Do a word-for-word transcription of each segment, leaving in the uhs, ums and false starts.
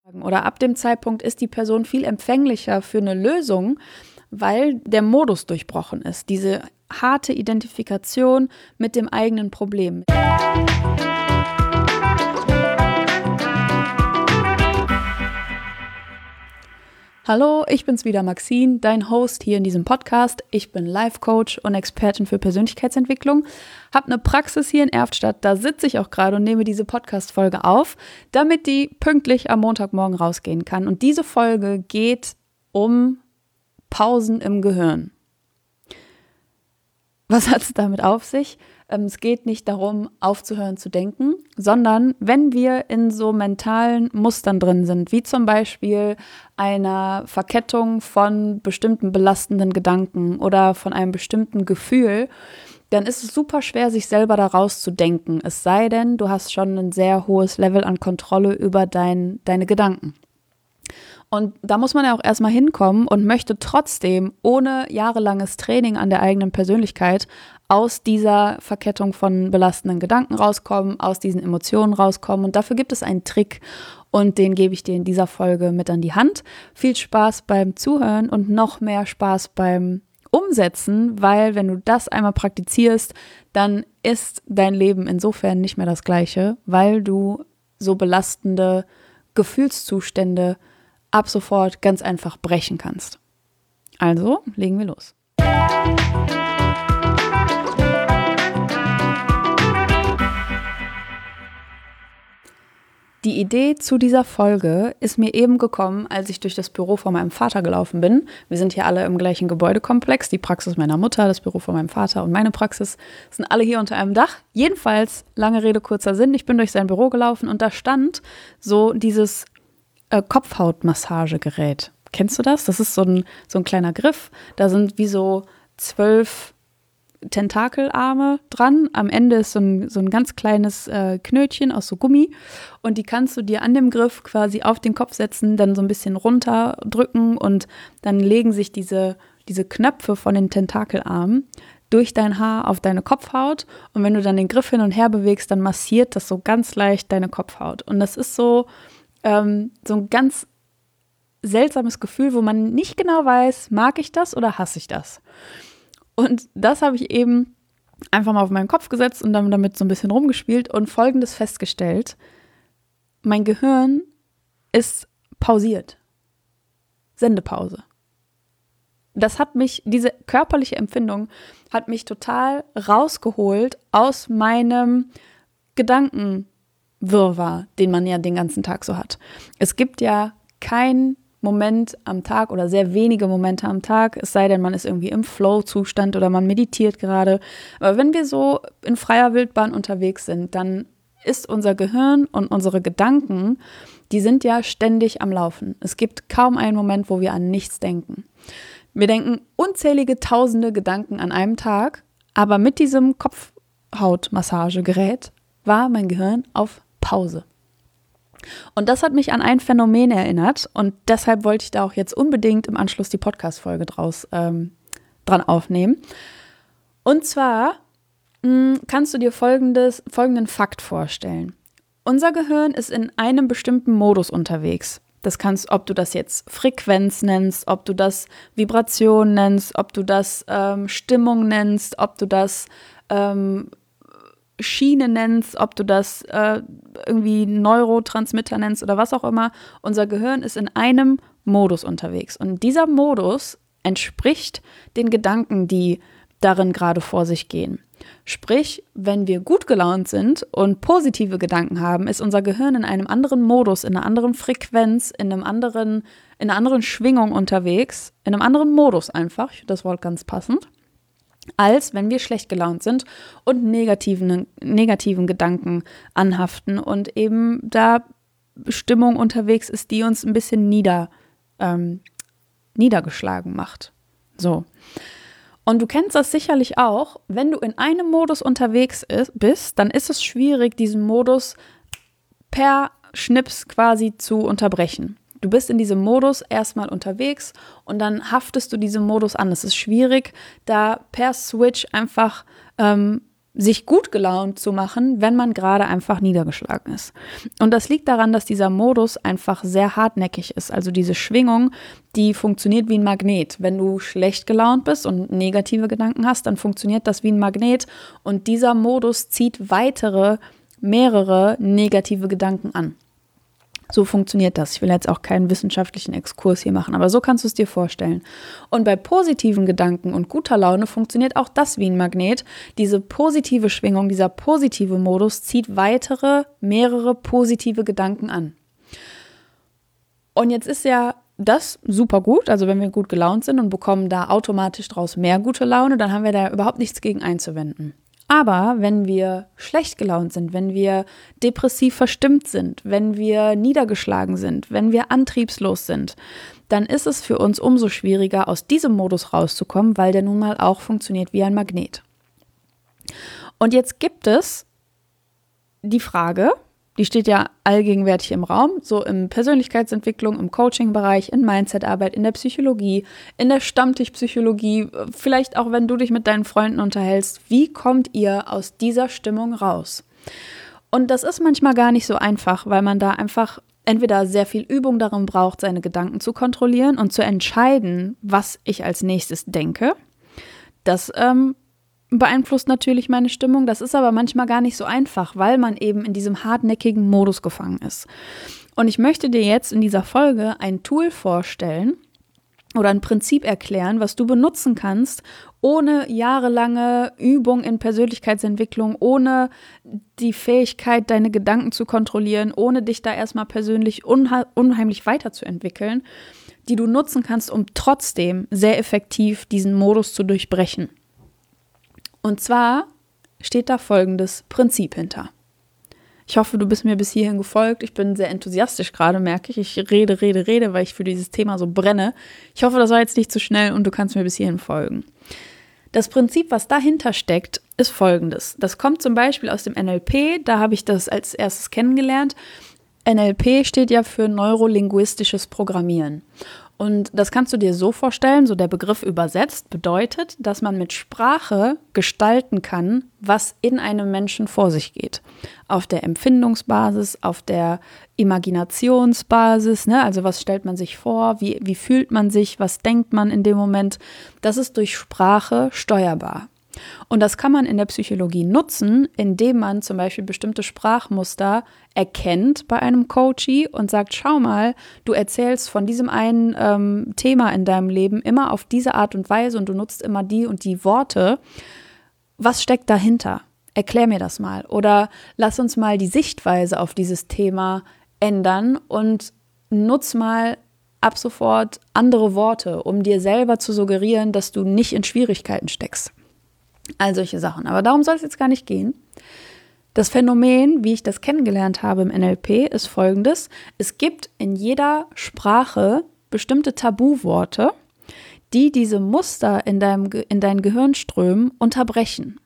Oder ab dem Zeitpunkt ist die Person viel empfänglicher für eine Lösung, weil der Modus durchbrochen ist. Diese harte Identifikation mit dem eigenen Problem. Hallo, ich bin's wieder, Maxine, dein Host hier in diesem Podcast. Ich bin Life Coach und Expertin für Persönlichkeitsentwicklung. Hab eine Praxis hier in Erftstadt, da sitze ich auch gerade und nehme diese Podcast-Folge auf, damit die pünktlich am Montagmorgen rausgehen kann. Und diese Folge geht um Pausen im Gehirn. Was hat es damit auf sich? Ähm, es geht nicht darum, aufzuhören zu denken, sondern wenn wir in so mentalen Mustern drin sind, wie zum Beispiel einer Verkettung von bestimmten belastenden Gedanken oder von einem bestimmten Gefühl, dann ist es super schwer, sich selber da rauszudenken. Es sei denn, du hast schon ein sehr hohes Level an Kontrolle über dein, deine Gedanken. Und da muss man ja auch erstmal hinkommen und möchte trotzdem ohne jahrelanges Training an der eigenen Persönlichkeit aus dieser Verkettung von belastenden Gedanken rauskommen, aus diesen Emotionen rauskommen. Und dafür gibt es einen Trick und den gebe ich dir in dieser Folge mit an die Hand. Viel Spaß beim Zuhören und noch mehr Spaß beim Umsetzen, weil wenn du das einmal praktizierst, dann ist dein Leben insofern nicht mehr das gleiche, weil du so belastende Gefühlszustände ab sofort ganz einfach brechen kannst. Also, legen wir los. Die Idee zu dieser Folge ist mir eben gekommen, als ich durch das Büro von meinem Vater gelaufen bin. Wir sind hier alle im gleichen Gebäudekomplex. Die Praxis meiner Mutter, das Büro von meinem Vater und meine Praxis sind alle hier unter einem Dach. Jedenfalls, lange Rede, kurzer Sinn, ich bin durch sein Büro gelaufen und da stand so dieses äh, Kopfhautmassagegerät. Kennst du das? Das ist so ein, so ein kleiner Griff. Da sind wie so zwölf Tentakelarme dran. Am Ende ist so ein, so ein ganz kleines äh, Knötchen aus so Gummi und die kannst du dir an dem Griff quasi auf den Kopf setzen, dann so ein bisschen runterdrücken und dann legen sich diese, diese Knöpfe von den Tentakelarmen durch dein Haar auf deine Kopfhaut und wenn du dann den Griff hin und her bewegst, dann massiert das so ganz leicht deine Kopfhaut. Und das ist so, ähm, so ein ganz seltsames Gefühl, wo man nicht genau weiß, mag ich das oder hasse ich das? Und das habe ich eben einfach mal auf meinen Kopf gesetzt und dann damit so ein bisschen rumgespielt und Folgendes festgestellt. Mein Gehirn ist pausiert. Sendepause. Das hat mich, diese körperliche Empfindung hat mich total rausgeholt aus meinem Gedankenwirrwarr, den man ja den ganzen Tag so hat. Es gibt ja kein Moment am Tag oder sehr wenige Momente am Tag, es sei denn, man ist irgendwie im Flow-Zustand oder man meditiert gerade. Aber wenn wir so in freier Wildbahn unterwegs sind, dann ist unser Gehirn und unsere Gedanken, die sind ja ständig am Laufen. Es gibt kaum einen Moment, wo wir an nichts denken. Wir denken unzählige tausende Gedanken an einem Tag, aber mit diesem Kopfhautmassagegerät war mein Gehirn auf Pause. Und das hat mich an ein Phänomen erinnert und deshalb wollte ich da auch jetzt unbedingt im Anschluss die Podcast-Folge draus ähm, dran aufnehmen. Und zwar mh, kannst du dir folgendes, folgenden Fakt vorstellen. Unser Gehirn ist in einem bestimmten Modus unterwegs. Das kannst, ob du das jetzt Frequenz nennst, ob du das Vibration nennst, ob du das ähm, Stimmung nennst, ob du das ähm, Schiene nennst, ob du das äh, irgendwie Neurotransmitter nennst oder was auch immer. Unser Gehirn ist in einem Modus unterwegs. Und dieser Modus entspricht den Gedanken, die darin gerade vor sich gehen. Sprich, wenn wir gut gelaunt sind und positive Gedanken haben, ist unser Gehirn in einem anderen Modus, in einer anderen Frequenz, in einem anderen, in einer anderen Schwingung unterwegs, in einem anderen Modus einfach, ich finde das Wort ganz passend, als wenn wir schlecht gelaunt sind und negativen, negativen Gedanken anhaften und eben da Stimmung unterwegs ist, die uns ein bisschen nieder, ähm, niedergeschlagen macht. So. Und du kennst das sicherlich auch, wenn du in einem Modus unterwegs ist, bist, dann ist es schwierig, diesen Modus per Schnips quasi zu unterbrechen. Du bist in diesem Modus erstmal unterwegs und dann haftest du diesem Modus an. Es ist schwierig, da per Switch einfach ähm, sich gut gelaunt zu machen, wenn man gerade einfach niedergeschlagen ist. Und das liegt daran, dass dieser Modus einfach sehr hartnäckig ist. Also diese Schwingung, die funktioniert wie ein Magnet. Wenn du schlecht gelaunt bist und negative Gedanken hast, dann funktioniert das wie ein Magnet. Und dieser Modus zieht weitere, mehrere negative Gedanken an. So funktioniert das. Ich will jetzt auch keinen wissenschaftlichen Exkurs hier machen, aber so kannst du es dir vorstellen. Und bei positiven Gedanken und guter Laune funktioniert auch das wie ein Magnet. Diese positive Schwingung, dieser positive Modus zieht weitere, mehrere positive Gedanken an. Und jetzt ist ja das super gut, also wenn wir gut gelaunt sind und bekommen da automatisch draus mehr gute Laune, dann haben wir da überhaupt nichts gegen einzuwenden. Aber wenn wir schlecht gelaunt sind, wenn wir depressiv verstimmt sind, wenn wir niedergeschlagen sind, wenn wir antriebslos sind, dann ist es für uns umso schwieriger, aus diesem Modus rauszukommen, weil der nun mal auch funktioniert wie ein Magnet. Und jetzt gibt es die Frage, die steht ja allgegenwärtig im Raum, so in Persönlichkeitsentwicklung, im Coaching-Bereich, in Mindset-Arbeit, in der Psychologie, in der Stammtischpsychologie, vielleicht auch, wenn du dich mit deinen Freunden unterhältst. Wie kommt ihr aus dieser Stimmung raus? Und das ist manchmal gar nicht so einfach, weil man da einfach entweder sehr viel Übung darin braucht, seine Gedanken zu kontrollieren und zu entscheiden, was ich als nächstes denke. Das ähm, beeinflusst natürlich meine Stimmung. Das ist aber manchmal gar nicht so einfach, weil man eben in diesem hartnäckigen Modus gefangen ist. Und ich möchte dir jetzt in dieser Folge ein Tool vorstellen oder ein Prinzip erklären, was du benutzen kannst, ohne jahrelange Übung in Persönlichkeitsentwicklung, ohne die Fähigkeit, deine Gedanken zu kontrollieren, ohne dich da erstmal persönlich unha- unheimlich weiterzuentwickeln, die du nutzen kannst, um trotzdem sehr effektiv diesen Modus zu durchbrechen. Und zwar steht da folgendes Prinzip hinter. Ich hoffe, du bist mir bis hierhin gefolgt. Ich bin sehr enthusiastisch gerade, merke ich. Ich rede, rede, rede, weil ich für dieses Thema so brenne. Ich hoffe, das war jetzt nicht zu schnell und du kannst mir bis hierhin folgen. Das Prinzip, was dahinter steckt, ist folgendes. Das kommt zum Beispiel aus dem N L P. Da habe ich das als erstes kennengelernt. N L P steht ja für neurolinguistisches Programmieren. Und das kannst du dir so vorstellen, so der Begriff übersetzt, bedeutet, dass man mit Sprache gestalten kann, was in einem Menschen vor sich geht. Auf der Empfindungsbasis, auf der Imaginationsbasis, ne? Also was stellt man sich vor, wie, wie fühlt man sich, was denkt man in dem Moment. Das ist durch Sprache steuerbar. Und das kann man in der Psychologie nutzen, indem man zum Beispiel bestimmte Sprachmuster erkennt bei einem Coachee und sagt, schau mal, du erzählst von diesem einen ähm, Thema in deinem Leben immer auf diese Art und Weise und du nutzt immer die und die Worte. Was steckt dahinter? Erklär mir das mal. Oder lass uns mal die Sichtweise auf dieses Thema ändern und nutz mal ab sofort andere Worte, um dir selber zu suggerieren, dass du nicht in Schwierigkeiten steckst. All solche Sachen. Aber darum soll es jetzt gar nicht gehen. Das Phänomen, wie ich das kennengelernt habe im N L P, ist folgendes. Es gibt in jeder Sprache bestimmte Tabuworte, die diese Muster in deinem, in deinen Gehirnströmen unterbrechen.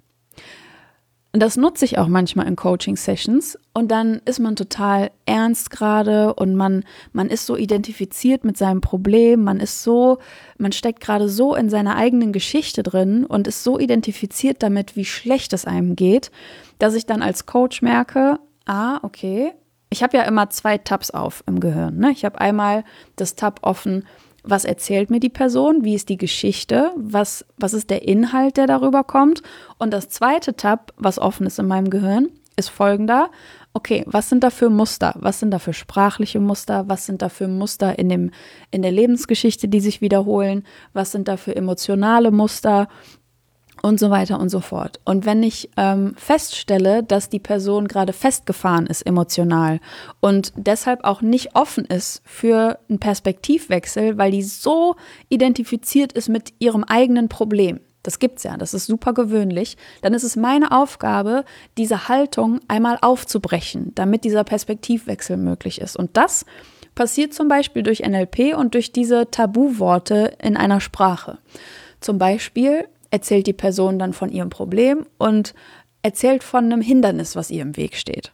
Und das nutze ich auch manchmal in Coaching-Sessions und dann ist man total ernst gerade und man, man ist so identifiziert mit seinem Problem, man ist so, man steckt gerade so in seiner eigenen Geschichte drin und ist so identifiziert damit, wie schlecht es einem geht, dass ich dann als Coach merke, ah, okay, ich habe ja immer zwei Tabs auf im Gehirn, ne? Ich habe einmal das Tab offen, was erzählt mir die Person, wie ist die Geschichte, was, was ist der Inhalt, der darüber kommt. Und das zweite Tab, was offen ist in meinem Gehirn, ist folgender. Okay, was sind da für Muster? Was sind da für sprachliche Muster? Was sind da für Muster in dem, in der Lebensgeschichte, die sich wiederholen? Was sind da für emotionale Muster? Und so weiter und so fort. Und wenn ich ähm, feststelle, dass die Person gerade festgefahren ist emotional und deshalb auch nicht offen ist für einen Perspektivwechsel, weil die so identifiziert ist mit ihrem eigenen Problem, das gibt's ja, das ist super gewöhnlich, dann ist es meine Aufgabe, diese Haltung einmal aufzubrechen, damit dieser Perspektivwechsel möglich ist. Und das passiert zum Beispiel durch N L P und durch diese Tabuworte in einer Sprache. Zum Beispiel erzählt die Person dann von ihrem Problem und erzählt von einem Hindernis, was ihr im Weg steht.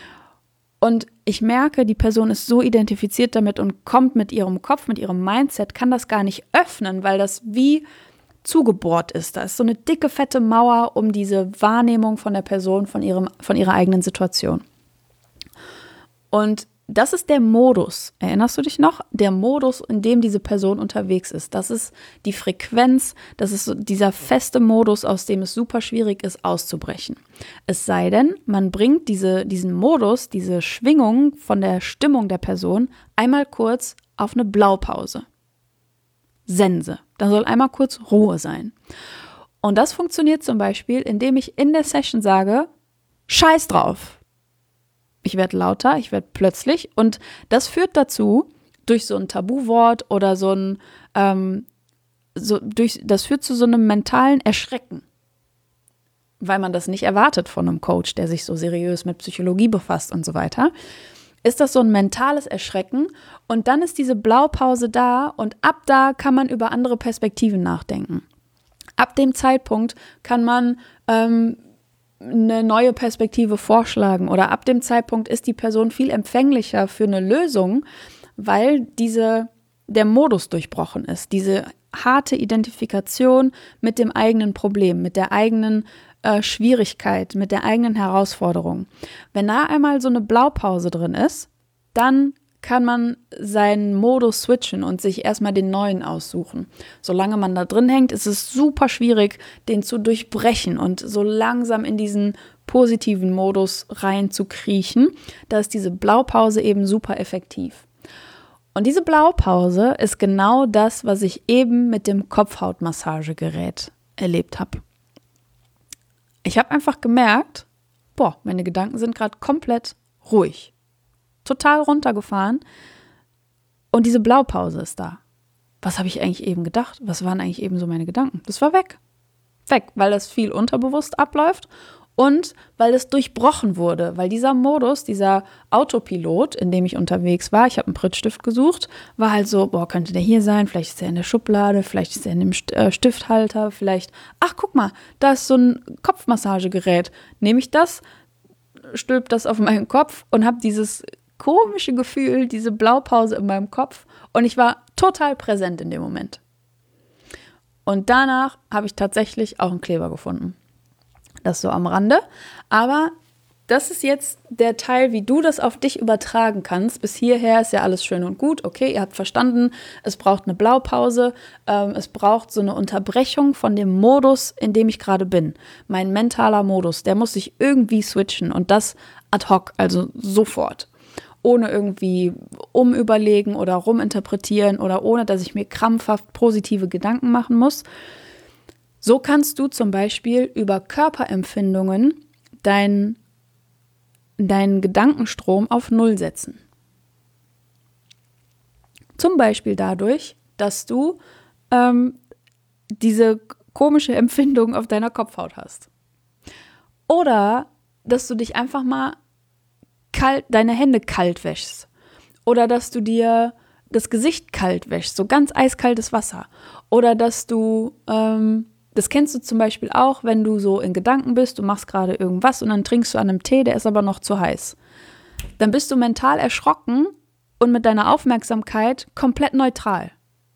Und ich merke, die Person ist so identifiziert damit und kommt mit ihrem Kopf, mit ihrem Mindset, kann das gar nicht öffnen, weil das wie zugebohrt ist. Da ist so eine dicke, fette Mauer um diese Wahrnehmung von der Person, von ihrem, von ihrer eigenen Situation. Und das ist der Modus, erinnerst du dich noch? Der Modus, in dem diese Person unterwegs ist. Das ist die Frequenz, das ist so dieser feste Modus, aus dem es super schwierig ist, auszubrechen. Es sei denn, man bringt diese, diesen Modus, diese Schwingung von der Stimmung der Person einmal kurz auf eine Blaupause. Sense. Da soll einmal kurz Ruhe sein. Und das funktioniert zum Beispiel, indem ich in der Session sage, Scheiß drauf. Ich werde lauter, ich werde plötzlich und das führt dazu, durch so ein Tabuwort oder so ein, ähm, so durch, das führt zu so einem mentalen Erschrecken, weil man das nicht erwartet von einem Coach, der sich so seriös mit Psychologie befasst und so weiter. Ist das so ein mentales Erschrecken und dann ist diese Blaupause da und ab da kann man über andere Perspektiven nachdenken. Ab dem Zeitpunkt kann man ähm, eine neue Perspektive vorschlagen oder ab dem Zeitpunkt ist die Person viel empfänglicher für eine Lösung, weil diese, der Modus durchbrochen ist, diese harte Identifikation mit dem eigenen Problem, mit der eigenen äh, Schwierigkeit, mit der eigenen Herausforderung. Wenn da einmal so eine Blaupause drin ist, dann kann man seinen Modus switchen und sich erstmal den neuen aussuchen. Solange man da drin hängt, ist es super schwierig, den zu durchbrechen und so langsam in diesen positiven Modus reinzukriechen. Da ist diese Blaupause eben super effektiv. Und diese Blaupause ist genau das, was ich eben mit dem Kopfhautmassagegerät erlebt habe. Ich habe einfach gemerkt, boah, meine Gedanken sind gerade komplett ruhig. Total runtergefahren und diese Blaupause ist da. Was habe ich eigentlich eben gedacht? Was waren eigentlich eben so meine Gedanken? Das war weg. Weg, weil das viel unterbewusst abläuft und weil es durchbrochen wurde, weil dieser Modus, dieser Autopilot, in dem ich unterwegs war, ich habe einen Prittstift gesucht, war halt so, boah, könnte der hier sein, vielleicht ist der in der Schublade, vielleicht ist der in dem Stifthalter, vielleicht, ach, guck mal, da ist so ein Kopfmassagegerät. Nehme ich das, stülpe das auf meinen Kopf und habe dieses komische Gefühl, diese Blaupause in meinem Kopf und ich war total präsent in dem Moment. Und danach habe ich tatsächlich auch einen Kleber gefunden. Das so am Rande, aber das ist jetzt der Teil, wie du das auf dich übertragen kannst. Bis hierher ist ja alles schön und gut. Okay, ihr habt verstanden, es braucht eine Blaupause, ähm, es braucht so eine Unterbrechung von dem Modus, in dem ich gerade bin. Mein mentaler Modus, der muss sich irgendwie switchen und das ad hoc, also sofort. Ohne irgendwie umüberlegen oder ruminterpretieren oder ohne, dass ich mir krampfhaft positive Gedanken machen muss. So kannst du zum Beispiel über Körperempfindungen deinen deinen Gedankenstrom auf Null setzen. Zum Beispiel dadurch, dass du ähm, diese komische Empfindung auf deiner Kopfhaut hast. Oder dass du dich einfach mal kalt, deine Hände kalt wäschst. Oder dass du dir das Gesicht kalt wäschst, so ganz eiskaltes Wasser. Oder dass du, ähm, das kennst du zum Beispiel auch, wenn du so in Gedanken bist, du machst gerade irgendwas und dann trinkst du an einem Tee, der ist aber noch zu heiß. Dann bist du mental erschrocken und mit deiner Aufmerksamkeit komplett neutral.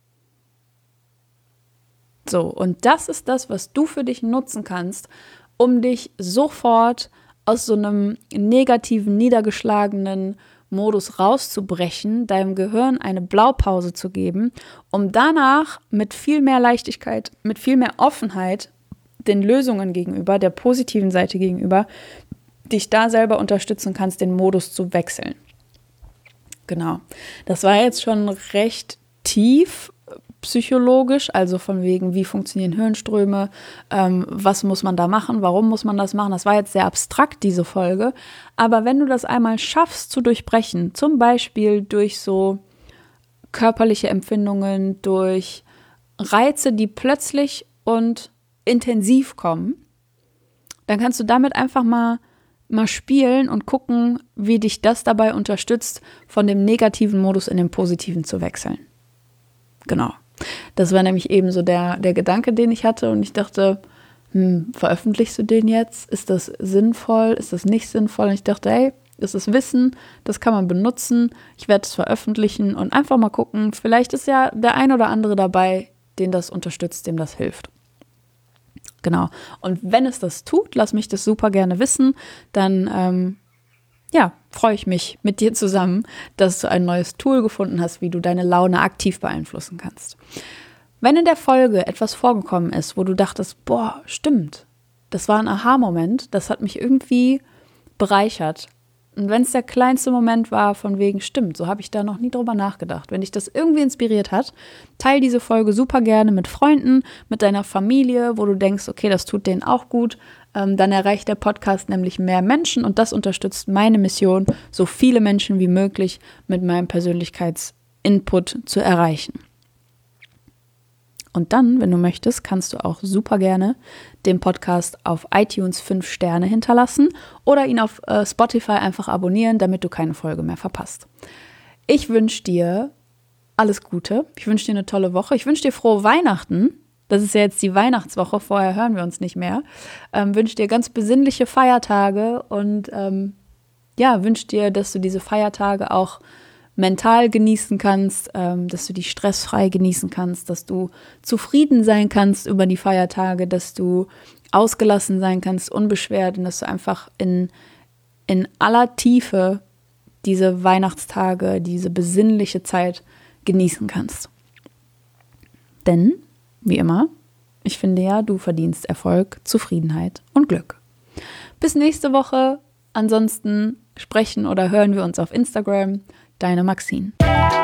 So, und das ist das, was du für dich nutzen kannst, um dich sofort aus so einem negativen, niedergeschlagenen Modus rauszubrechen, deinem Gehirn eine Blaupause zu geben, um danach mit viel mehr Leichtigkeit, mit viel mehr Offenheit den Lösungen gegenüber, der positiven Seite gegenüber, dich da selber unterstützen kannst, den Modus zu wechseln. Genau. Das war jetzt schon recht tief psychologisch, also von wegen, wie funktionieren Hirnströme, ähm, was muss man da machen, warum muss man das machen. Das war jetzt sehr abstrakt, diese Folge. Aber wenn du das einmal schaffst zu durchbrechen, zum Beispiel durch so körperliche Empfindungen, durch Reize, die plötzlich und intensiv kommen, dann kannst du damit einfach mal, mal spielen und gucken, wie dich das dabei unterstützt, von dem negativen Modus in den positiven zu wechseln. Genau. Das war nämlich eben so der, der Gedanke, den ich hatte und ich dachte, hm, veröffentlichst du den jetzt? Ist das sinnvoll? Ist das nicht sinnvoll? Und ich dachte, hey, das ist Wissen, das kann man benutzen, ich werde es veröffentlichen und einfach mal gucken, vielleicht ist ja der ein oder andere dabei, den das unterstützt, dem das hilft. Genau. Und wenn es das tut, lass mich das super gerne wissen. Dann ähm, ja, freue ich mich mit dir zusammen, dass du ein neues Tool gefunden hast, wie du deine Laune aktiv beeinflussen kannst. Wenn in der Folge etwas vorgekommen ist, wo du dachtest, boah, stimmt, das war ein Aha-Moment, das hat mich irgendwie bereichert. Und wenn es der kleinste Moment war, von wegen, stimmt, so habe ich da noch nie drüber nachgedacht. Wenn dich das irgendwie inspiriert hat, teile diese Folge super gerne mit Freunden, mit deiner Familie, wo du denkst, okay, das tut denen auch gut. Ähm, dann erreicht der Podcast nämlich mehr Menschen und das unterstützt meine Mission, so viele Menschen wie möglich mit meinem Persönlichkeitsinput zu erreichen. Und dann, wenn du möchtest, kannst du auch super gerne den Podcast auf iTunes fünf Sterne hinterlassen oder ihn auf äh, Spotify einfach abonnieren, damit du keine Folge mehr verpasst. Ich wünsche dir alles Gute. Ich wünsche dir eine tolle Woche. Ich wünsche dir frohe Weihnachten. Das ist ja jetzt die Weihnachtswoche. Vorher hören wir uns nicht mehr. Ähm, wünsche dir ganz besinnliche Feiertage und ähm, ja, wünsche dir, dass du diese Feiertage auch mental genießen kannst, ähm, dass du die stressfrei genießen kannst, dass du zufrieden sein kannst über die Feiertage, dass du ausgelassen sein kannst, unbeschwert und dass du einfach in, in aller Tiefe diese Weihnachtstage, diese besinnliche Zeit genießen kannst. Denn, wie immer, ich finde ja, du verdienst Erfolg, Zufriedenheit und Glück. Bis nächste Woche. Ansonsten sprechen oder hören wir uns auf Instagram. Deine Maxine.